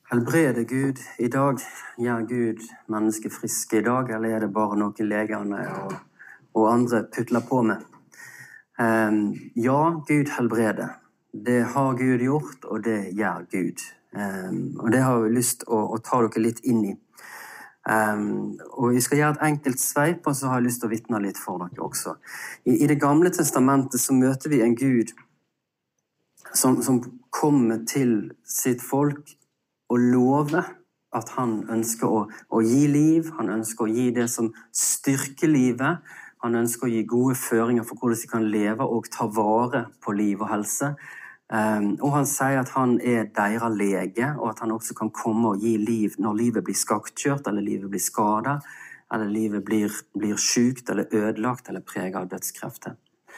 Helbreder Gud i dag? Gjør Gud mennesker friske i dag, eller er det bare noe legene og andre putler på med? Ja, Gud helbreder. Det har Gud gjort, og det gjør Gud. Og det har vi lyst å ta dere litt inn i. Og vi skal gjøre et enkelt sveip, og så har jeg lyst til å vitne litt for dere også. I det gamle testamentet så møter vi en Gud som kommer til sitt folk og lover at han ønsker å gi liv, han ønsker å gi det som styrker livet, han ønsker å gi gode føringer for hvordan de kan leve og ta vare på liv og helse. Og han sier at han er deres lege, og at han også kan komme og gi liv når livet blir skaktkjørt, eller livet blir skadet, eller livet blir sykt, eller ødelagt, eller preget av dødskrefter.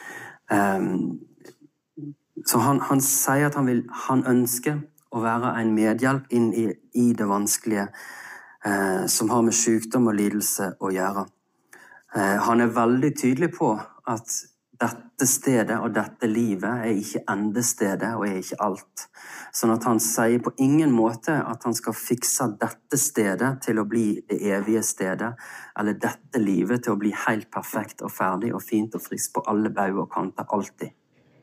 Så han sier at han ønsker å være en medhjelp inn i det vanskelige som har med sykdom og lidelse å gjøre. Han er veldig tydelig på at dette stedet og dette livet er ikke endestedet og er ikke alt. Sånn at han sier på ingen måte at han skal fikse dette stedet til å bli det evige stedet, eller dette livet til å bli helt perfekt og ferdig og fint og frisk på alle bauger og kanter alltid.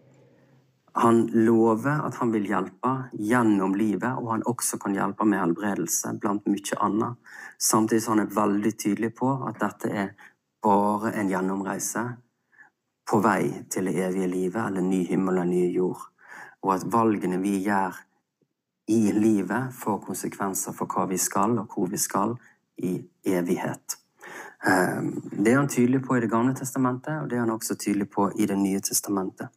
Han lover at han vil hjelpe gjennom livet, og han også kan hjelpe med helbredelse blant mye annet. Samtidig så han er veldig tydelig på at dette er bare en gjennomreise på vei til det evige livet, eller ny himmel og ny jord. Og at valgene vi gjør i livet får konsekvenser for hva vi skal, og hvor vi skal i evighet. Det er han tydelig på i det gamle testamentet, og det er han også tydelig på i det nye testamentet.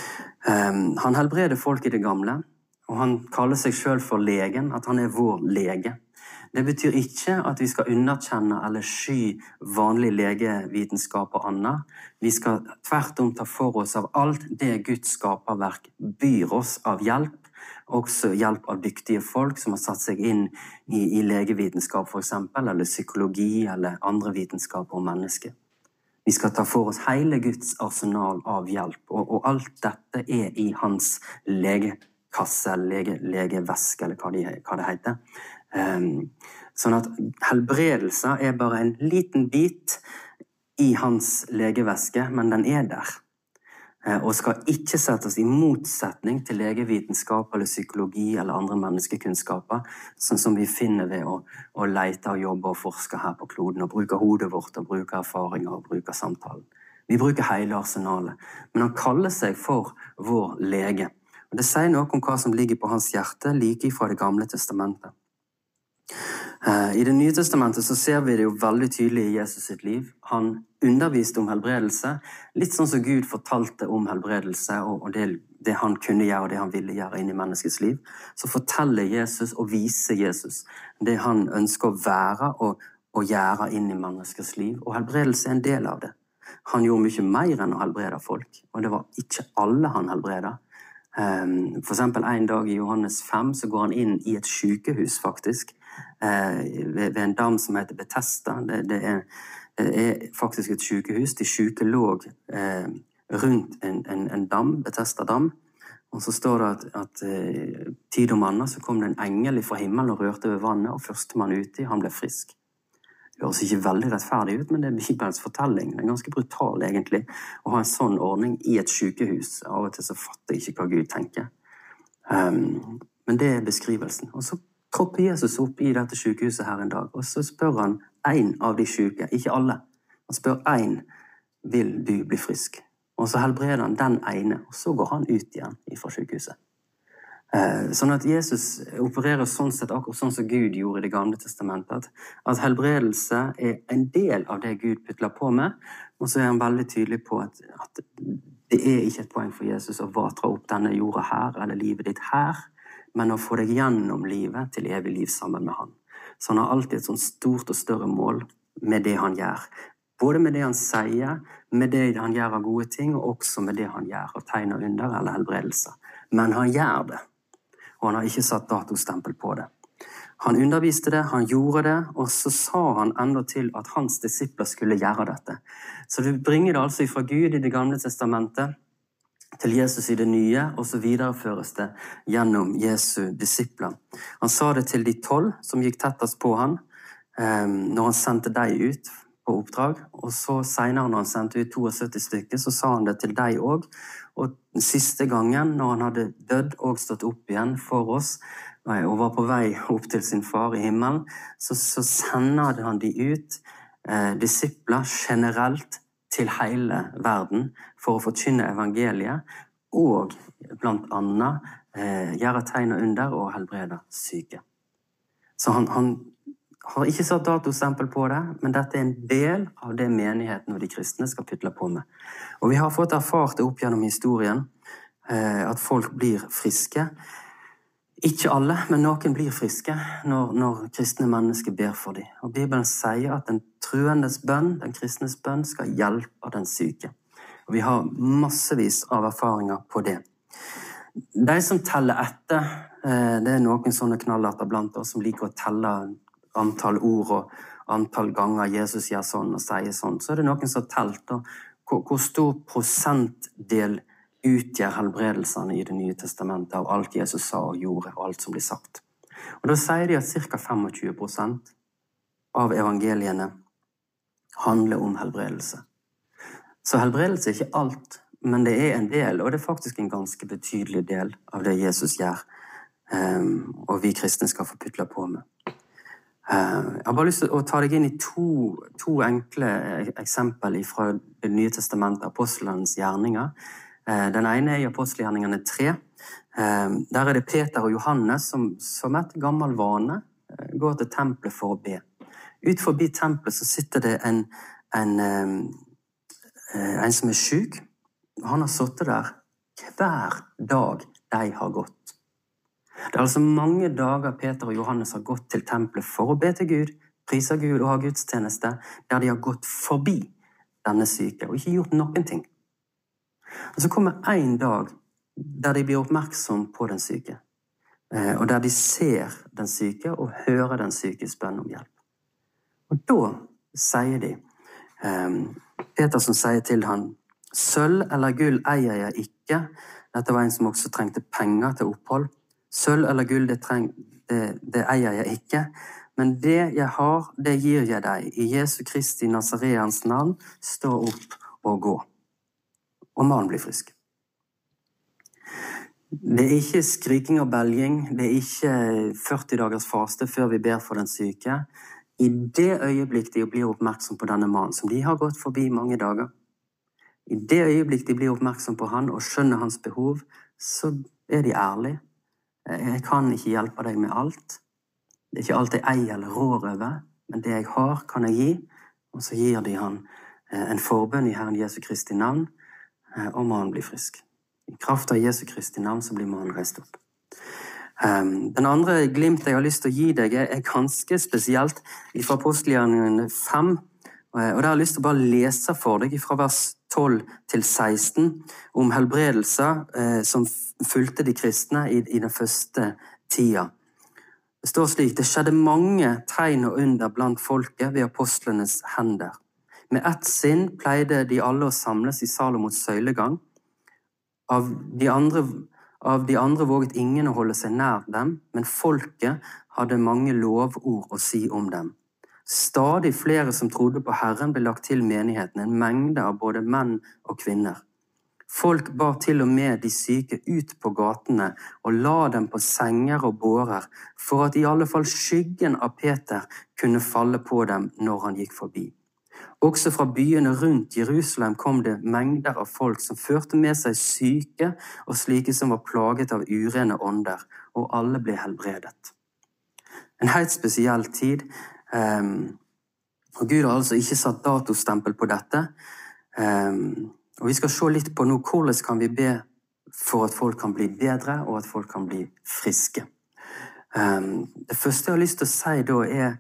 Han helbreder folk i det gamle, og han kaller seg selv for legen, at han er vår lege. Det betyr ikke at vi skal underkjenne eller sky vanlig legevitenskap og annet. Vi skal tvert om ta for oss av alt det Guds skaperverk byr oss av hjelp, også hjelp av dyktige folk som har satt seg inn i legevitenskap for eksempel, eller psykologi eller andre vitenskaper om mennesker. Vi skal ta for oss hele Guds arsenal av hjelp, og alt dette er i hans legekasse, legeveske, eller hva det heter. Sånn at helbredelse er bare en liten bit i hans legeveske, men den er der. Og skal ikke settes i motsetning til legevitenskap eller psykologi eller andre menneskekunnskaper, sånn som vi finner ved å lete og jobbe og forske her på kloden, og bruke hodet vårt, og bruke erfaringer, og bruke samtalen. Vi bruker hele arsenalet, men han kaller seg for vår lege. Og det sier noe om hva som ligger på hans hjerte, like fra det gamle testamentet. I det nye testamentet så ser vi det jo veldig tydelig i Jesus sitt liv. Han underviste om helbredelse, litt sånn som Gud fortalte om helbredelse og det han kunne gjøre og det han ville gjøre inn i menneskets liv. Så forteller Jesus og viser Jesus det han ønsker å være og gjøre inn i menneskets liv. Og helbredelse er en del av det. Han gjorde mye mer enn å helbrede folk, og det var ikke alle han helbreda. For eksempel en dag i Johannes 5 så går han inn i et sykehus faktisk, ved en dam som heter Bethesda. Det er faktisk et sykehus. De syke lå rundt en dam, Bethesda-dam, og så står det at tid om annet så kom det en engel fra himmelen og rørte ved vannet, og førstemann ute, han ble frisk. Det høres ikke veldig rettferdig ut, men det er Bibelens fortelling. Det er ganske brutal egentlig å ha en sånn ordning i et sykehus. Av og til så fatter jeg ikke hva Gud tenker. Men det er beskrivelsen. Og så tropper Jesus opp i dette sykehuset her en dag, og så spør han en av de syke, ikke alle. Han spør en, vil du bli frisk? Og så helbreder han den ene, og så går han ut igjen fra sykehuset. Sånn at Jesus opererer sånn sett akkurat sånn som Gud gjorde i det gamle testamentet, at helbredelse er en del av det Gud putler på med, og så er han veldig tydelig på at det er ikke et poeng for Jesus å vatre opp denne jorda her, eller livet ditt her, men å få deg gjennom livet til evig liv sammen med han. Så han har alltid et sånt stort og større mål med det han gjør. Både med det han sier, med det han gjør av gode ting, og også med det han gjør av tegn og under eller helbredelse. Men han gjør det, og han har ikke satt datostempel på det. Han underviste det, han gjorde det, og så sa han enda til at hans disipler skulle gjøre dette. Så det bringer det altså fra Gud i det gamle testamentet til Jesus i det nye, og så videreføres det gjennom Jesu disipler. Han sa det til de 12 som gikk tettest på han, når han sendte deg ut på oppdrag, og så senere når han sendte ut 72 stykker, så sa han det til deg også. Og den siste gangen, når han hadde dødd og stått opp igjen for oss, og var på vei opp til sin far i himmelen, så sender han de ut, disipler generelt, til hele verden for å forkynne evangeliet, og blant annet gjøre tegn og under og helbrede syke. Så han har ikke satt datostempel på det, men dette er en del av det menigheten og de kristne skal pytle på med. Og vi har fått erfart det opp gjennom historien, at folk blir friske. Ikke alle, men noen blir friske når kristne mennesker ber for dem. Og Bibelen sier at den truendes bønn, den kristnes bønn, skal hjelpe den syke. Og vi har massevis av erfaringer på det. De som teller etter, det er noen sånne knallerter blant oss som liker å telle antall ord og antall ganger Jesus gjør sånn og sier sånn. Så er det noen som har telt hvor stor prosentdel utgjør helbredelsene i det nye testamentet av alt Jesus sa og gjorde, og alt som blir sagt. Og da sier de at ca. 25% av evangeliene handler om helbredelse. Så helbredelse er ikke alt, men det er en del, og det er faktisk en ganske betydelig del av det Jesus gjør, og vi kristne skal få pytle på med. Jeg har bare lyst til å ta deg inn i to enkle eksempel fra det nye testamentet, apostlenes gjerninger. Den ene er i apostelgjerningene 3. Der er det Peter og Johannes som et gammel vane går til tempelet for å be. Ut forbi tempelet så sitter det en som er syk. Han har sittet der hver dag de har gått. Det er altså mange dager Peter og Johannes har gått til tempelet for å be til Gud, prise Gud og ha gudstjeneste, der de har gått forbi denne syke og ikke gjort noen ting. Og så kommer en dag der de blir oppmerksom på den syke, og der de ser den syke og hører den sykes bønn om hjelp. Og da sier de, Peter som sier til han, «Sølv eller gull eier jeg ikke». Dette var en som også trengte penger til opphold. «Sølv eller gull det eier jeg ikke, men det jeg har, det gir jeg deg. I Jesu Kristi Nazareans navn, stå opp og gå.» Og mannen blir frisk. Det er ikke skriking og belging, det er ikke 40 dagers faste før vi ber for den syke. I det øyeblikk de blir oppmerksom på denne mannen, som de har gått forbi mange dager, i det øyeblikk de blir oppmerksom på han og skjønner hans behov, så er de ærlige. Jeg kan ikke hjelpe deg med alt. Det er ikke alt jeg eier eller rår over, men det jeg har kan jeg gi, og så gir de han en forbønn i Herren Jesu Kristi navn, og mannen blir frisk. I kraft av Jesu Kristi navn så blir mannen reist opp. Den andre glimt jeg har lyst til å gi deg er ganske spesielt fra apostelgjerningene 5, og der har jeg lyst til å bare lese for deg fra vers 12 til 16 om helbredelser som fulgte de kristne i den første tida. Det står slik: «Det skjedde mange tegn og under blant folket ved apostlenes hender. Med ett sinn pleide de alle å samles i Salomos søylegang. Av de andre våget ingen å holde seg nær dem, men folket hadde mange lovord å si om dem. Stadig flere som trodde på Herren ble lagt til menigheten, en mengde av både menn og kvinner. Folk bar til og med de syke ut på gatene og la dem på senger og bårer, for at i alle fall skyggen av Peter kunne falle på dem når han gikk forbi. Også fra byene rundt Jerusalem kom det mengder av folk som førte med seg syke og slike som var plaget av urene ånder, og alle ble helbredet. En helt spesiell tid, og Gud har altså ikke satt datostempel på dette, og vi skal se litt på nå hvordan kan vi be for at folk kan bli bedre og at folk kan bli friske. Det første jeg har lyst til å si da er: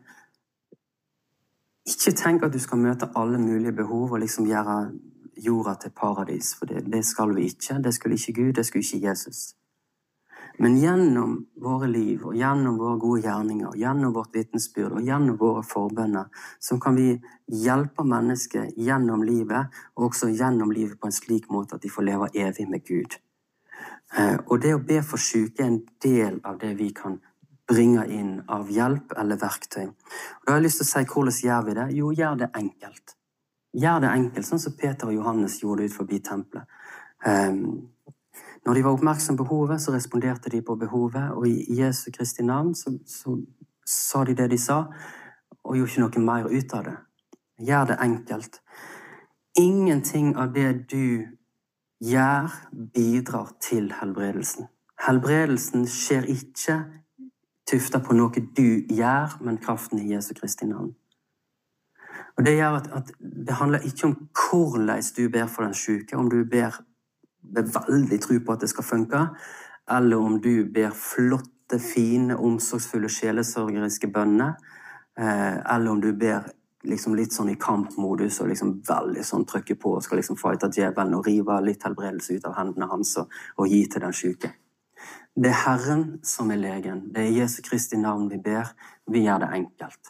ikke tenk at du skal møte alle mulige behov og liksom gjøre jorda til paradis, for det skal vi ikke. Det skulle ikke Gud, det skulle ikke Jesus. Men gjennom våre liv, og gjennom våre gode gjerninger, gjennom vårt vitnesbyrd, og gjennom våre forbønner, så kan vi hjelpe mennesker gjennom livet, og også gjennom livet på en slik måte at de får leve evig med Gud. Og det å be for syke en del av det vi kan bringe inn av hjelp eller verktøy. Og da har jeg lyst til å si, hvordan gjør vi det? Jo, gjør det enkelt. Gjør det enkelt, sånn som Peter og Johannes gjorde ut forbi tempelet. Når de var oppmerksom på behovet, så responderte de på behovet, og i Jesu Kristi navn så sa de det de sa, og gjorde ikke noe mer ut av det. Gjør det enkelt. Ingenting av det du gjør bidrar til helbredelsen. Helbredelsen skjer ikke tuftet på noe du gjør, men kraften i Jesu Kristi navn. Og det gjør at det handler ikke om hvordan du ber for den syke, om du ber med veldig tro på at det skal funke, eller om du ber flotte, fine, omsorgsfulle, sjelesørgeriske bønner, eller om du ber liksom litt sånn i kampmodus og liksom veldig sånn trykker på og skal liksom fighte djevelen og rive litt helbredelse ut av hendene hans og gi til den syke. Det er Herren som er legen. Det er Jesu Kristi navn vi ber. Vi gjør det enkelt.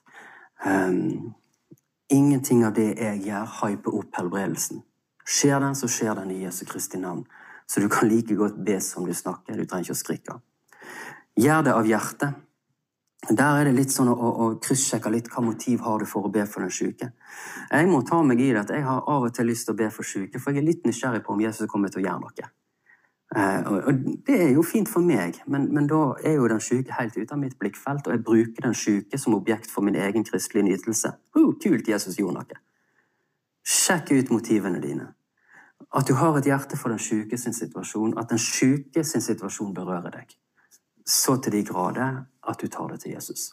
Ingenting av det jeg gjør hyper opp helbredelsen. Skjer den, så skjer den i Jesu Kristi navn. Så du kan like godt be som du snakker. Du trenger ikke å skrikke. Gjør det av hjertet. Der er det litt sånn å krysssjekke litt hva motiv har du for å be for den syke. Jeg må ta meg i det at jeg har av og til lyst til å be for syke, for jeg er litt nysgjerrig på om Jesus kommer til å gjøre noe. Og det er jo fint for meg, men da er jo den syke helt ute av mitt blikkfelt, og jeg bruker den syke som objekt for min egen kristelige nytelse. Kult, Jesus gjorde noe. Sjekk ut motivene dine. At du har et hjerte for den syke sin situasjon, at den syke sin situasjon berører deg. Så til de grader at du tar det til Jesus.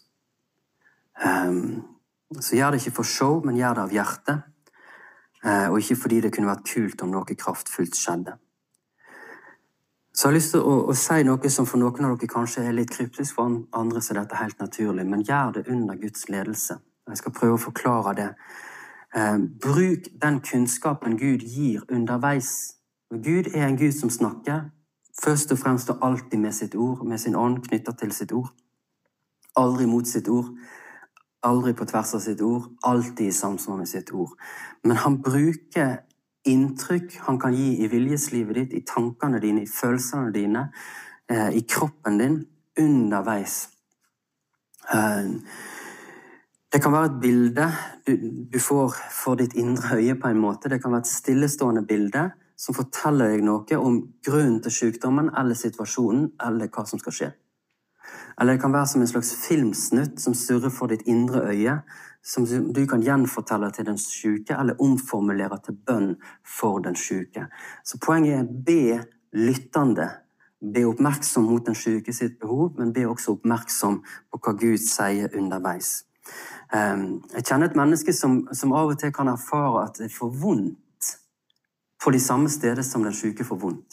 Så gjør det ikke for show, men gjør det av hjertet, og ikke fordi det kunne vært kult om noe kraftfullt skjedde. Så jeg har lyst til å si noe som for noen av dere kanskje er litt kryptisk, for andre så er dette helt naturlig, men gjør det under Guds ledelse. Jeg skal prøve å forklare det. Bruk den kunnskapen Gud gir underveis. Gud er en Gud som snakker, først og fremst og alltid med sitt ord, med sin ånd knyttet til sitt ord. Aldri mot sitt ord, aldri på tvers av sitt ord, alltid i samsvar med sitt ord. Men han bruker inntrykk han kan gi i viljeslivet ditt, i tankene dine, i følelsene dine, i kroppen din, underveis. Det kan være et bilde du får for ditt indre øye på en måte. Det kan være et stillestående bilde som forteller deg noe om grunnen til sykdommen eller situasjonen eller hva som skal skje. Eller det kan være som en slags filmsnutt som surrer for ditt indre øye, som du kan gjenfortelle til den syke eller omformulere til bønn for den syke. Så poenget er be lyttende, be oppmerksom mot den syke sitt behov, men be også oppmerksom på hva Gud sier underveis. Jeg kjenner et menneske som av og til kan erfare at det får vondt på de samme steder som den syke får vondt.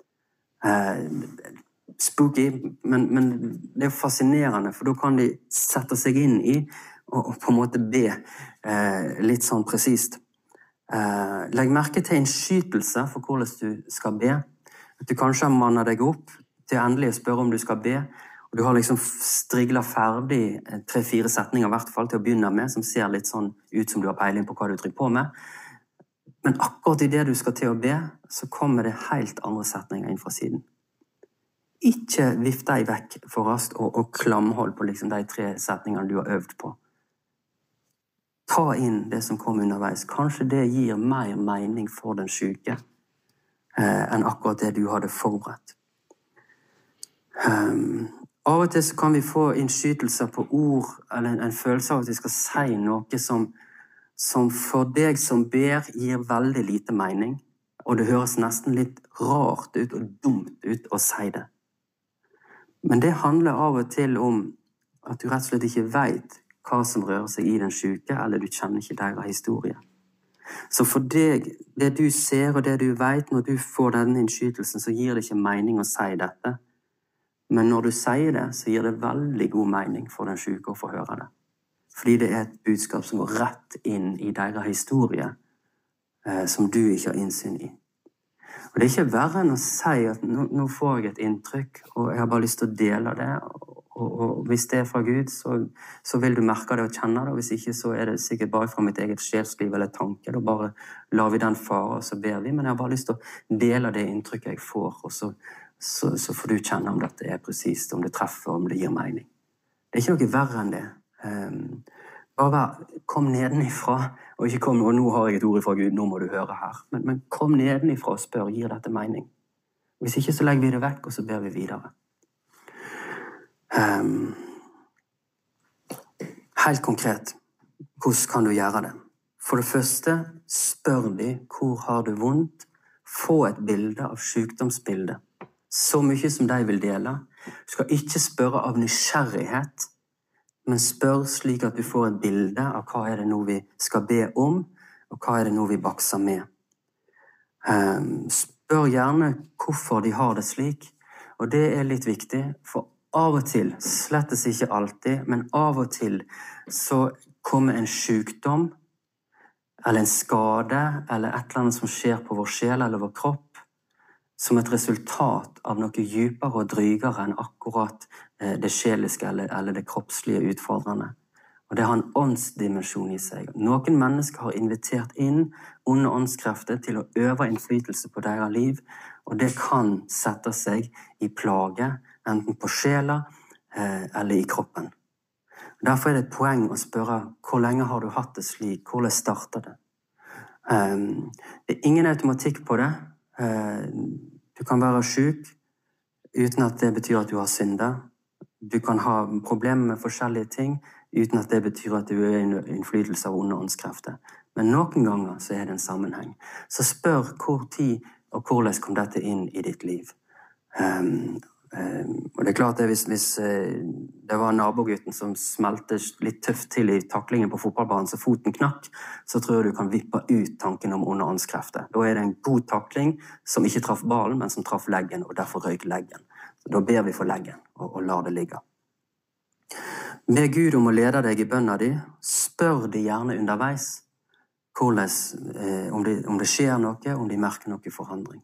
Spooky, men det er fascinerende, for da kan de sette seg inn i og på en måte be litt sånn presist. Legg merke til innskytelse for hvordan du skal be. At du kanskje har mannet deg opp til endelig å spørre om du skal be, og du har liksom striglet ferdig 3-4 setninger i hvert fall til å begynne med, som ser litt sånn ut som du har peiling på hva du driver på med. Men akkurat i det du skal til å be, så kommer det helt andre setninger inn fra siden. Ikke vift deg vekk for raskt og klamhold på liksom de 3 setningene du har øvd på. Ta inn det som kommer underveis. Kanskje det gir mer mening for den syke enn akkurat det du hadde forberedt. Av og til så kan vi få innskytelser på ord, eller en følelse av at vi skal si noe som for deg som ber gir veldig lite mening, og det høres nesten litt rart ut og dumt ut å si det. Men det handler av og til om at du rett og slett ikke vet hva som rører seg i den syke, eller du kjenner ikke deres historie. Så for deg, det du ser og det du vet, når du får denne innskytelsen, så gir det ikke mening å si dette. Men når du sier det, så gir det veldig god mening for den syke å få høre det. Fordi det er et budskap som går rett inn i deres historie, som du ikke har innsyn i. Og det ikke verre enn å si at nå får jeg et inntrykk, og jeg har bare lyst til å dele det, og hvis det fra Gud, så vil du merke det og kjenne det, og hvis ikke så det sikkert bare fra mitt eget sjelsliv eller tanke, da bare lar vi den fare, og så ber vi, men jeg har bare lyst til å dele det inntrykket jeg får, og så får du kjenne om dette presist, om det treffer, om det gir mening. Det ikke noe verre enn det. Bare kom nedenifra, og ikke kom, og nå har jeg et ord fra Gud, nå må du høre her, men kom nedenifra og spør, gir dette mening? Hvis ikke så legger vi det vekk, og så ber vi videre. Helt konkret, hvordan kan du gjøre det? For det første, spør de hvor har du vondt, få et bilde av sykdomsbildet, så mye som de vil dele. Du skal ikke spørre av nysgjerrighet, men spør slik at du får et bilde av hva det nå vi skal be om, og hva det nå vi bakser med. Spør gjerne hvorfor de har det slik, og det litt viktig, for av og til, slettes ikke alltid, men av og til så kommer en sykdom, eller en skade, eller et eller annet som skjer på vår sjel eller vår kropp, som et resultat av noe dypere og drygere enn akkurat det sjeliske eller det kroppslige utfordrende. Og det har en åndsdimensjon i seg. Noen mennesker har invitert inn onde åndskrefter til å øve innflytelse på deres liv, og det kan sette seg i plage, enten på sjela eller i kroppen. Derfor det et poeng å spørre hvor lenge har du hatt det slik, hvordan starter det? Det ingen automatikk på det. Du kan være syk uten at det betyr at du har syndet. Du kan ha problemer med forskjellige ting uten at det betyr at du en innflytelse av onde åndskrefter. Men noen ganger så det en sammenheng. Så spør hvor tid og hvordan kom dette inn i ditt liv. Og det klart at hvis det var nabogutten som smelte litt tøft til i taklingen på fotballbanen så foten knakk, så tror jeg du kan vippe ut tanken om onde åndskrefter. Da det en god takling som ikke traff ballen, men som traff leggen, og derfor røyk leggen. Så da ber vi for leggen og lar det ligge. Be Gud om å lede deg i bønna di. Spør de gjerne underveis om det skjer noe, om de merker noe forandring.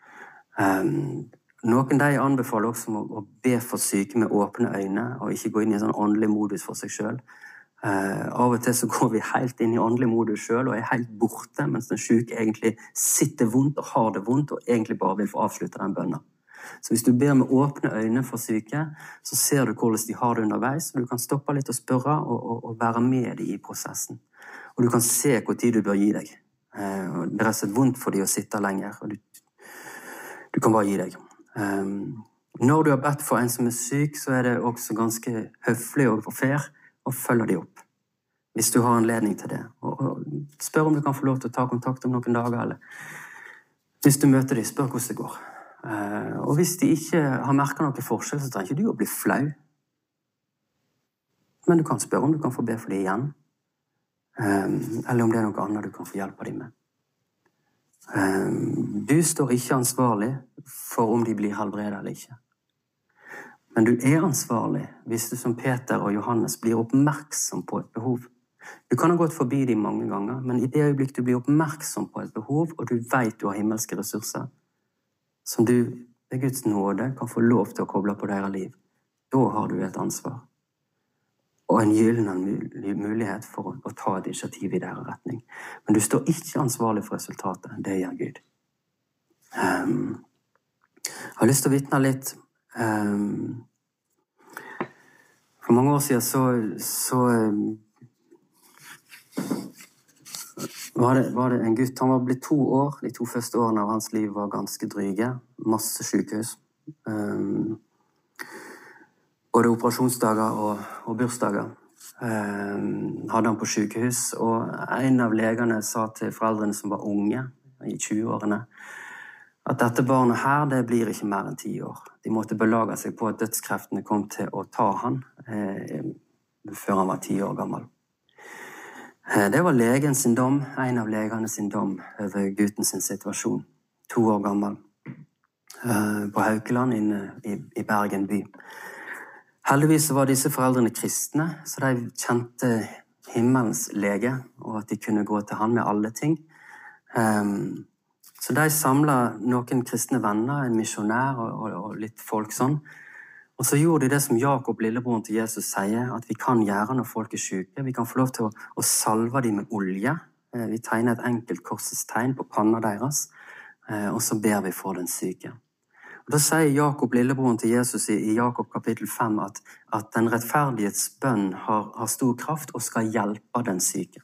Noen de anbefaler også å be for syke med åpne øyne, og ikke gå inn i en sånn åndelig modus for seg selv. Av og til så går vi helt inn i åndelig modus selv, og helt borte, mens den syke egentlig sitter vondt og har det vondt, og egentlig bare vil få avslutte den bønnen. Så hvis du ber med åpne øyne for syke, så ser du hvordan de har det underveis, og du kan stoppe litt og spørre og være med dem i prosessen. Og du kan se hvor tid du bør gi deg. Det rett og slett vondt for dem å sitte lenger, og du kan bare gi deg. Når du har bedt for en som syk, så det også ganske høflig og fair å følge dem opp. Hvis du har anledning til det. Og spør om du kan få lov til å ta kontakt om noen dager, eller hvis du møter dem, spør hvordan det går. Og hvis de ikke har merket noen forskjell, så trenger ikke du å bli flau. Men du kan spørre om du kan få be for dem igjen. Eller om det noe annet du kan få hjelpe dem med. Du står ikke ansvarlig for om de blir helbredet eller ikke. Men du ansvarlig hvis du som Peter og Johannes blir oppmerksom på et behov. Du kan ha gått forbi dem mange ganger, men i det øyeblikk du blir oppmerksom på et behov, og du vet du har himmelske ressurser, som du ved Guds nåde kan få lov til å koble på deres liv, da har du et ansvar. Og en gyllen mulighet for å ta et initiativ i deres retning. Men du står ikke ansvarlig for resultatet. Det gjør Gud. Jeg har lyst til å vitne litt. For mange år siden så var det en gutt. Han var blitt 2 år. De 2 første årene av hans liv var ganske dryge. Masse sykehus. Både operasjonsdager og bursdager hadde han på sykehus, og en av legene sa til foreldrene som var unge, i 20-årene, at dette barnet her, det blir ikke mer enn 10 år. De måtte belage seg på at dødskreftene kom til å ta han før han var 10 år gammel. Det var legen sin dom, en av legene sin dom over gutten sin situasjon, 2 år gammel, på Haukeland inne i Bergen by. Heldigvis var disse foreldrene kristne, så de kjente himmelens lege, og at de kunne gå til han med alle ting. Så de samlet noen kristne venner, en misjonær og litt folk sånn. Og så gjorde de det som Jakob, lillebroren til Jesus, sier, at vi kan gjøre når folk er syke. Vi kan få lov til å salve dem med olje. Vi tegner et enkelt korsets tegn på panna deres, og så ber vi for den syke. Og da sier Jakob, lillebroren til Jesus, i Jakob kapittel 5, at den rettferdighets bønn har stor kraft og skal hjelpe den syke.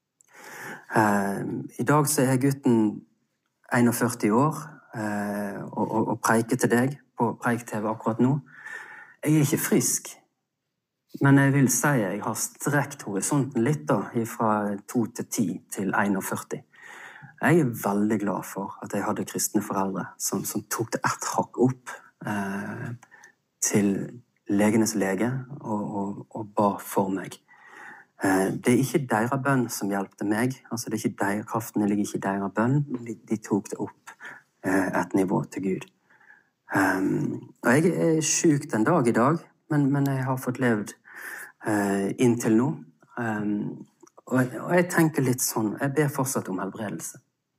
I dag så er gutten 41 år og preiker til deg på Preik-TV akkurat nå. Jeg er ikke frisk, men jeg vil si jeg har strekt horisonten litt da, fra 2 til 10 til 41. Jeg er veldig glad for at jeg hadde kristne foreldre som tok det ett hakk opp til legenes lege og ba for meg. Det er ikke deres bønn som hjelpte meg, altså det er ikke kraften ligger ikke i deres bønn, de tok det opp et nivå til Gud. Og jeg er syk den dag i dag, men jeg har fått levd inntil nå. Og jeg tenker litt sånn, jeg ber fortsatt om helbredelse.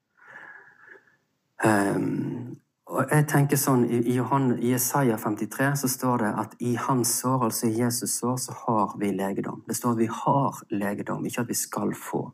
Og jeg tenker sånn, i Jesaja 53 så står det at i hans sår, altså i Jesus sår, så har vi legedom. Det står at vi har legedom, ikke at vi skal få.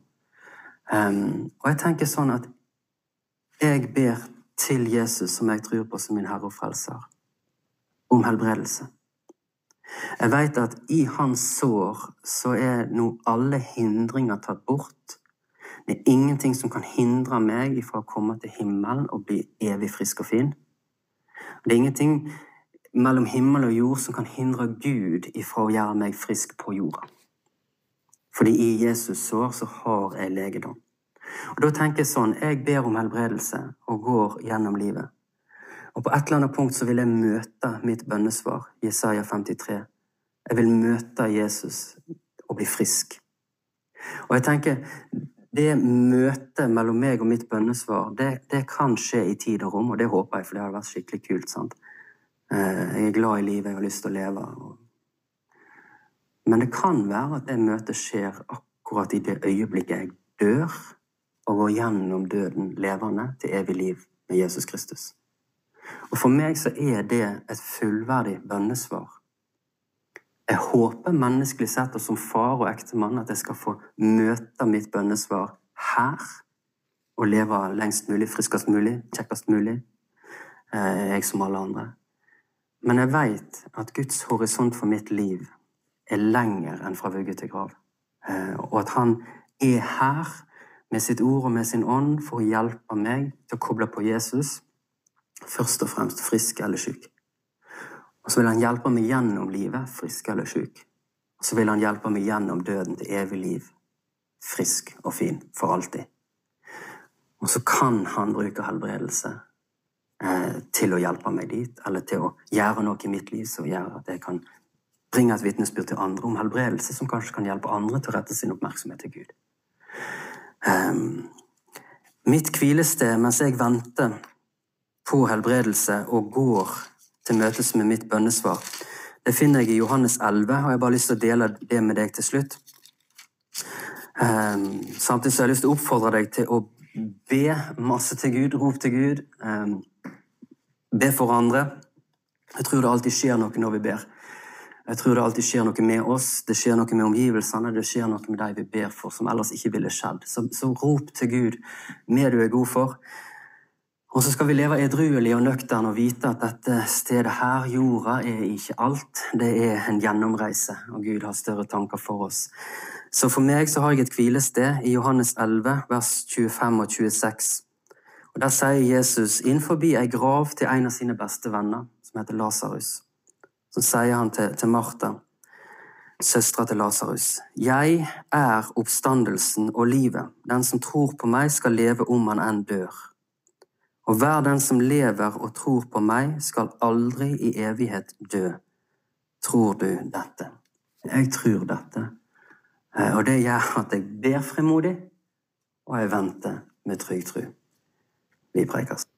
Og jeg tenker sånn at jeg ber til Jesus, som jeg tror på som min Herre og Frelser, om helbredelse. Jeg vet at i hans sår så er nå alle hindringer tatt bort. Det er ingenting som kan hindre meg fra å komme til himmelen og bli evig frisk og fin. Det er ingenting mellom himmel og jord som kan hindre Gud fra å gjøre meg frisk på jorda. Fordi i Jesus sår så har jeg legedom. Og da tenker jeg sånn, jeg ber om helbredelse og går gjennom livet. Og på et eller annet punkt så vil jeg møte mitt bønnesvar, Jesaja 53. Jeg vil møte Jesus og bli frisk. Og jeg tenker, det møtet mellom meg og mitt bønnesvar, det kan skje i tid og rom, og det håper jeg, for det har vært skikkelig kult, sant? Jeg er glad i livet, jeg har lyst til å leve. Men det kan være at det møtet skjer akkurat i det øyeblikket jeg dør, og går gjennom døden levende til evig liv med Jesus Kristus. Og for meg så er det et fullverdig bønnesvar. Jeg håper menneskelig sett, og som far og ektemann, at jeg skal få møte mitt bønnesvar her, og leve lengst mulig, friskest mulig, kjekkest mulig, jeg som alle andre. Men jeg vet at Guds horisont for mitt liv er lenger enn fra vugge til grav. Og at han er her med sitt ord og med sin ånd for å hjelpe meg til å koble på Jesus, først og fremst frisk eller syk. Og så vil han hjelpe meg gjennom livet, frisk eller syk. Og så vil han hjelpe meg gjennom døden til evig liv, frisk og fin for alltid. Og så kan han bruke helbredelse til å hjelpe meg dit, eller til å gjøre noe i mitt liv som gjør at jeg kan bringe et vitnesbyrd til andre om helbredelse, som kanskje kan hjelpe andre til å rette sin oppmerksomhet til Gud. Mitt hvilested mens jeg venter på helbredelse og går til møtes med mitt bønnesvar, det finner jeg i Johannes 11, og jeg har bare lyst til å dele det med deg til slutt. Samtidig så har jeg lyst til å oppfordre deg til å be masse til Gud, rop til Gud, be for andre. Jeg tror det alltid skjer noe når vi ber. Jeg tror det alltid skjer noe med oss, det skjer noe med omgivelsene, det skjer noe med deg vi ber for, som ellers ikke ville skjedd. Så rop til Gud med du er god for. Og så skal vi leve edruelig og nøktern og vite at dette stedet her, jorda, er ikke alt. Det er en gjennomreise, og Gud har større tanker for oss. Så for meg så har jeg et hvilested i Johannes 11, vers 25 og 26. Og der sier Jesus, inn forbi ei grav til en av sine beste venner, som heter Lazarus. Så sier han til Martha, søstre til Lazarus, jeg er oppstandelsen og livet. Den som tror på meg skal leve om han enn dør. Og hver den som lever og tror på meg skal aldri i evighet dø. Tror du dette? Jeg tror dette. Og det gjør at jeg ber frimodig, og jeg venter med trygg tro. Vi prekes.